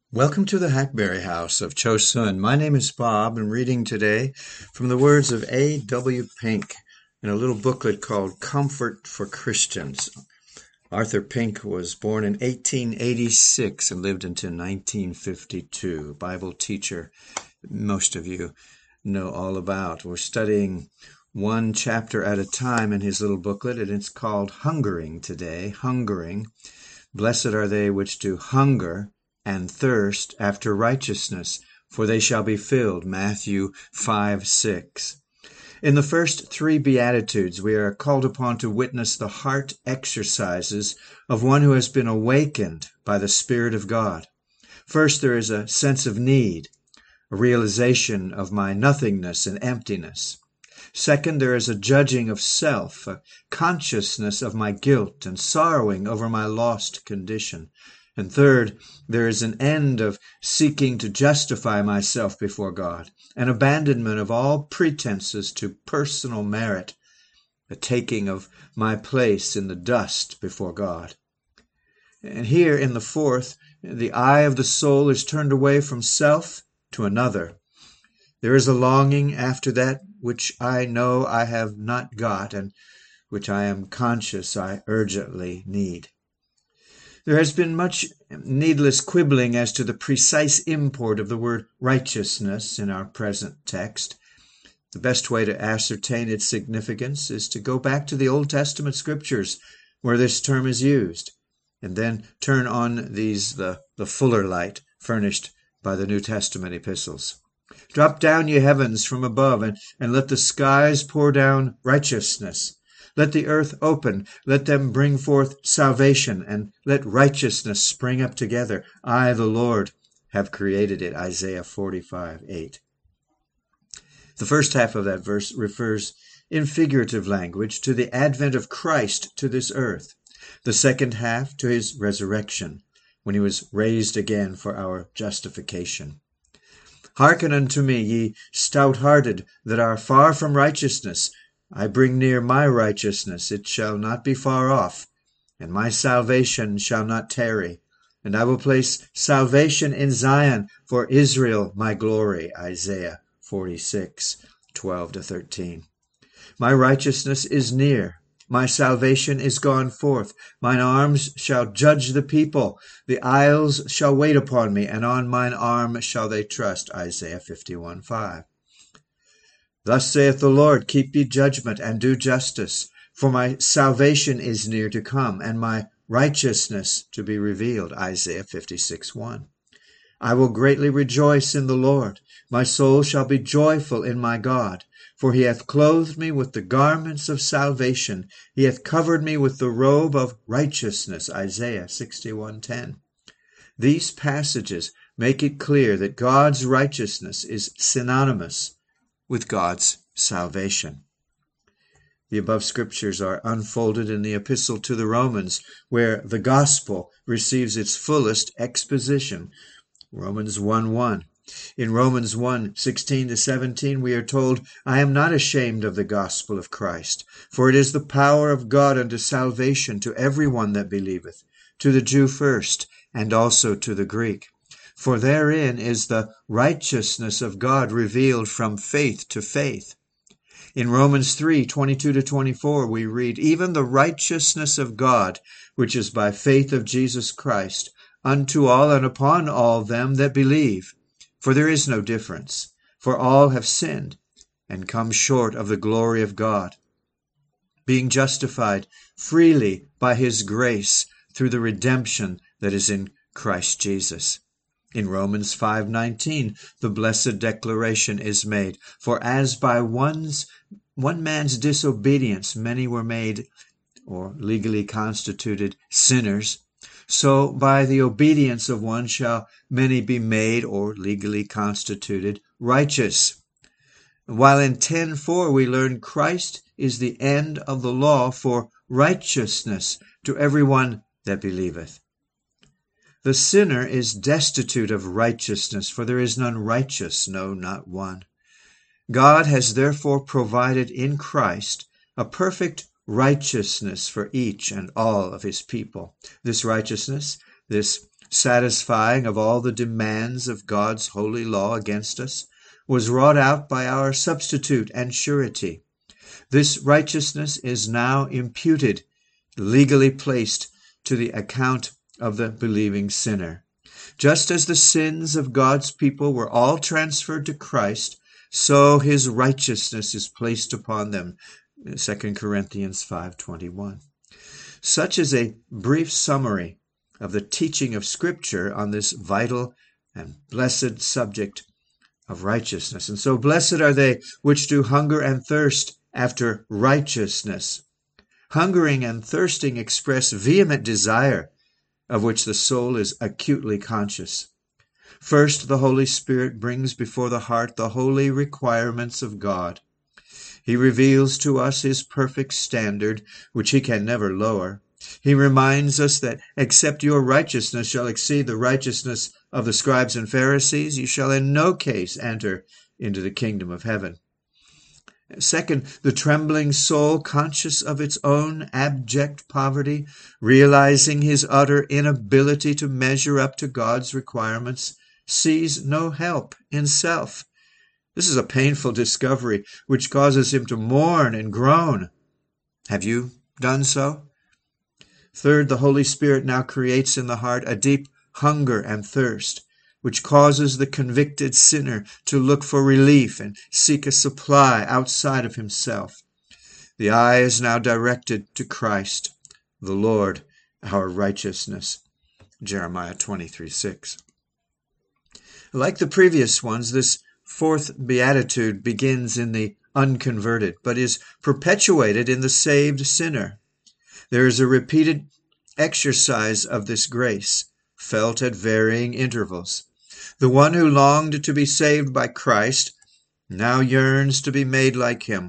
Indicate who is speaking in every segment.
Speaker 1: Welcome to the Hackberry House of Chosun. My name is Bob, and reading today from the words of A.W. Pink in a little booklet called Comfort for Christians. Arthur Pink was born in 1886 and lived until 1952. Bible teacher most of you know all about. We're studying one chapter at a time in his little booklet, and it's called Hungering today. Hungering. Blessed are they which do hunger and thirst after righteousness, for they shall be filled. Matthew 5:6. In the first three Beatitudes, we are called upon to witness the heart exercises of one who has been awakened by the Spirit of God. First, there is a sense of need, a realization of my nothingness and emptiness. Second, there is a judging of self, a consciousness of my guilt and sorrowing over my lost condition. And third, there is an end of seeking to justify myself before God, an abandonment of all pretenses to personal merit, a taking of my place in the dust before God. And here in the fourth, the eye of the soul is turned away from self to another. There is a longing after that which I know I have not got and which I am conscious I urgently need. There has been much needless quibbling as to the precise import of the word righteousness in our present text. The best way to ascertain its significance is to go back to the Old Testament scriptures where this term is used, and then turn on the fuller light furnished by the New Testament epistles. Drop down, ye heavens, from above, and let the skies pour down righteousness. Let the earth open, let them bring forth salvation, and let righteousness spring up together. I, the Lord, have created it. Isaiah 45:8. The first half of that verse refers in figurative language to the advent of Christ to this earth. The second half to his resurrection, when he was raised again for our justification. Hearken unto me, ye stout-hearted, that are far from righteousness. I bring near my righteousness, it shall not be far off, and my salvation shall not tarry. And I will place salvation in Zion, for Israel my glory. Isaiah 46:12-13. My righteousness is near, my salvation is gone forth. Mine arms shall judge the people. The isles shall wait upon me, and on mine arm shall they trust. Isaiah 51:5. Thus saith the Lord, keep ye judgment, and do justice, for my salvation is near to come, and my righteousness to be revealed. Isaiah 56:1. I will greatly rejoice in the Lord. My soul shall be joyful in my God, for he hath clothed me with the garments of salvation. He hath covered me with the robe of righteousness. Isaiah 61:10. These passages make it clear that God's righteousness is synonymous with God's salvation. The above scriptures are unfolded in the epistle to the Romans, where the gospel receives its fullest exposition. Romans 1:1. In Romans 1:16-17, we are told, I am not ashamed of the gospel of Christ, for it is the power of God unto salvation to every one that believeth, to the Jew first, and also to the Greek. For therein is the righteousness of God revealed from faith to faith. In Romans 3:22-24 we read, even the righteousness of God, which is by faith of Jesus Christ, unto all and upon all them that believe. For there is no difference, for all have sinned, and come short of the glory of God, being justified freely by his grace through the redemption that is in Christ Jesus. In Romans 5:19, the blessed declaration is made, for as by one man's disobedience many were made, or legally constituted, sinners, so by the obedience of one shall many be made, or legally constituted, righteous. While in 10:4 we learn Christ is the end of the law for righteousness to everyone that believeth. The sinner is destitute of righteousness, for there is none righteous, no, not one. God has therefore provided in Christ a perfect righteousness for each and all of his people. This righteousness, this satisfying of all the demands of God's holy law against us, was wrought out by our substitute and surety. This righteousness is now imputed, legally placed to the account of the believing sinner. Just as the sins of God's people were all transferred to Christ, so his righteousness is placed upon them. 2 Corinthians 5:21. Such is a brief summary of the teaching of Scripture on this vital and blessed subject of righteousness. And so blessed are they which do hunger and thirst after righteousness. Hungering and thirsting express vehement desire, of which the soul is acutely conscious. First, the Holy Spirit brings before the heart the holy requirements of God. He reveals to us his perfect standard, which he can never lower. He reminds us that except your righteousness shall exceed the righteousness of the scribes and Pharisees, you shall in no case enter into the kingdom of heaven. Second, the trembling soul, conscious of its own abject poverty, realizing his utter inability to measure up to God's requirements, sees no help in self. This is a painful discovery which causes him to mourn and groan. Have you done so? Third, the Holy Spirit now creates in the heart a deep hunger and thirst, which causes the convicted sinner to look for relief and seek a supply outside of himself. The eye is now directed to Christ, the Lord, our righteousness. Jeremiah 23:6. Like the previous ones, this fourth beatitude begins in the unconverted, but is perpetuated in the saved sinner. There is a repeated exercise of this grace, felt at varying intervals. The one who longed to be saved by Christ now yearns to be made like him.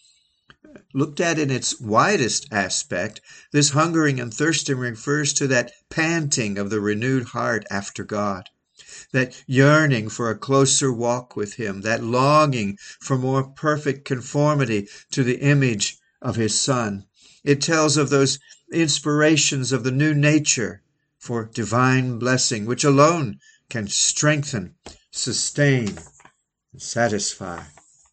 Speaker 1: Looked at in its widest aspect, this hungering and thirsting refers to that panting of the renewed heart after God, that yearning for a closer walk with him, that longing for more perfect conformity to the image of his Son. It tells of those inspirations of the new nature for divine blessing, which alone can strengthen, sustain, and satisfy.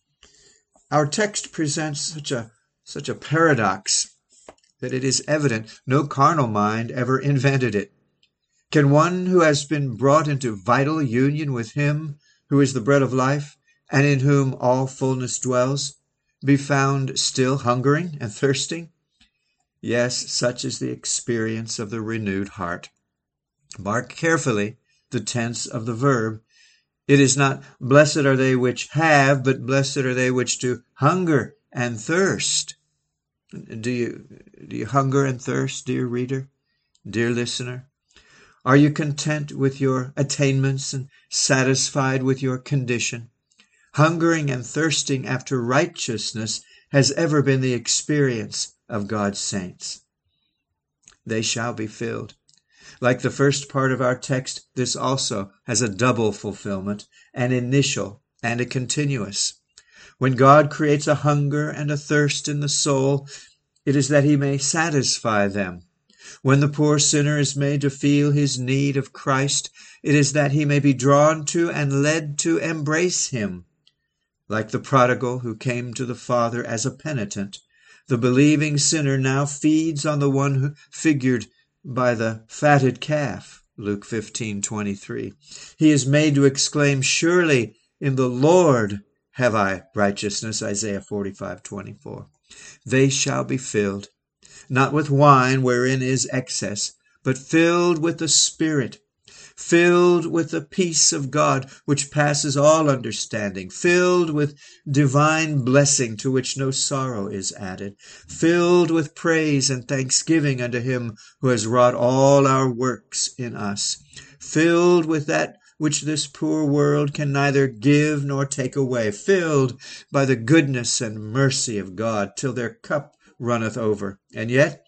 Speaker 1: Our text presents such a paradox that it is evident no carnal mind ever invented it. Can one who has been brought into vital union with him who is the bread of life, and in whom all fullness dwells, be found still hungering and thirsting? Yes, such is the experience of the renewed heart. Mark carefully the tense of the verb. It is not blessed are they which have, but blessed are they which do hunger and thirst. Do you hunger and thirst, dear reader, dear listener? Are you content with your attainments and satisfied with your condition? Hungering and thirsting after righteousness has ever been the experience of God's saints. They shall be filled. Like the first part of our text, this also has a double fulfillment, an initial and a continuous. When God creates a hunger and a thirst in the soul, it is that he may satisfy them. When the poor sinner is made to feel his need of Christ, it is that he may be drawn to and led to embrace him. Like the prodigal who came to the Father as a penitent, the believing sinner now feeds on the one who figured by the fatted calf, Luke 15:23. He is made to exclaim, "Surely in the Lord have I righteousness," Isaiah 45:24. They shall be filled, not with wine wherein is excess, but filled with the Spirit, filled with the peace of God which passes all understanding, filled with divine blessing to which no sorrow is added, filled with praise and thanksgiving unto him who has wrought all our works in us, filled with that which this poor world can neither give nor take away, filled by the goodness and mercy of God till their cup runneth over. And yet,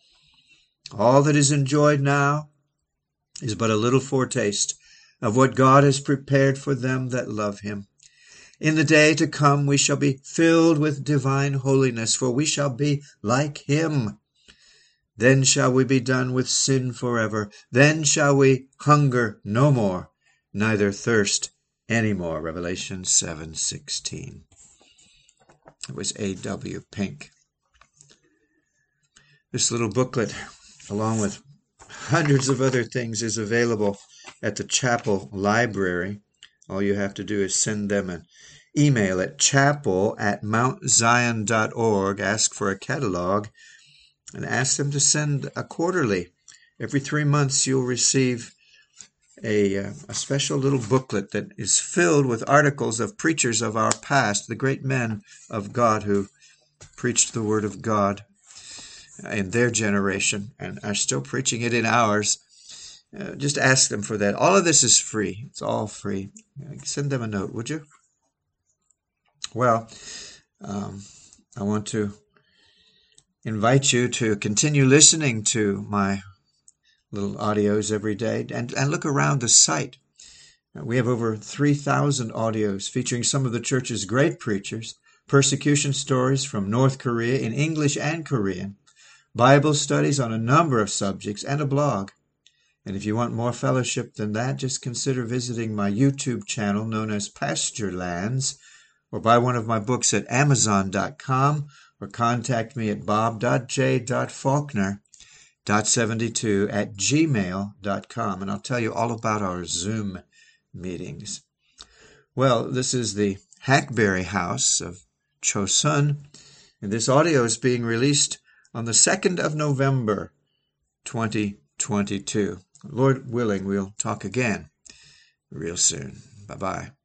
Speaker 1: all that is enjoyed now is but a little foretaste of what God has prepared for them that love him. In the day to come we shall be filled with divine holiness, for we shall be like him. Then shall we be done with sin forever. Then shall we hunger no more, neither thirst any more. Revelation 7:16. It was A.W. Pink. This little booklet, along with hundreds of other things, is available at the chapel library. All you have to do is send them an email at chapel@mountzion.org, ask for a catalog, and ask them to send a quarterly. Every 3 months you'll receive a special little booklet that is filled with articles of preachers of our past, the great men of God who preached the Word of God in their generation and are still preaching it in ours. Just ask them for that. All of this is free. It's all free. Send them a note, would you? Well, I want to invite you to continue listening to my little audios every day and look around the site. We have over 3,000 audios featuring some of the church's great preachers, persecution stories from North Korea in English and Korean, Bible studies on a number of subjects, and a blog. And if you want more fellowship than that, just consider visiting my YouTube channel known as Pasture Lands, or buy one of my books at Amazon.com, or contact me at bob.j.faulkner.72@gmail.com, and I'll tell you all about our Zoom meetings. Well, this is the Hackberry House of Chosun, and this audio is being released on the 2nd of November, 2022. Lord willing, we'll talk again real soon. Bye-bye.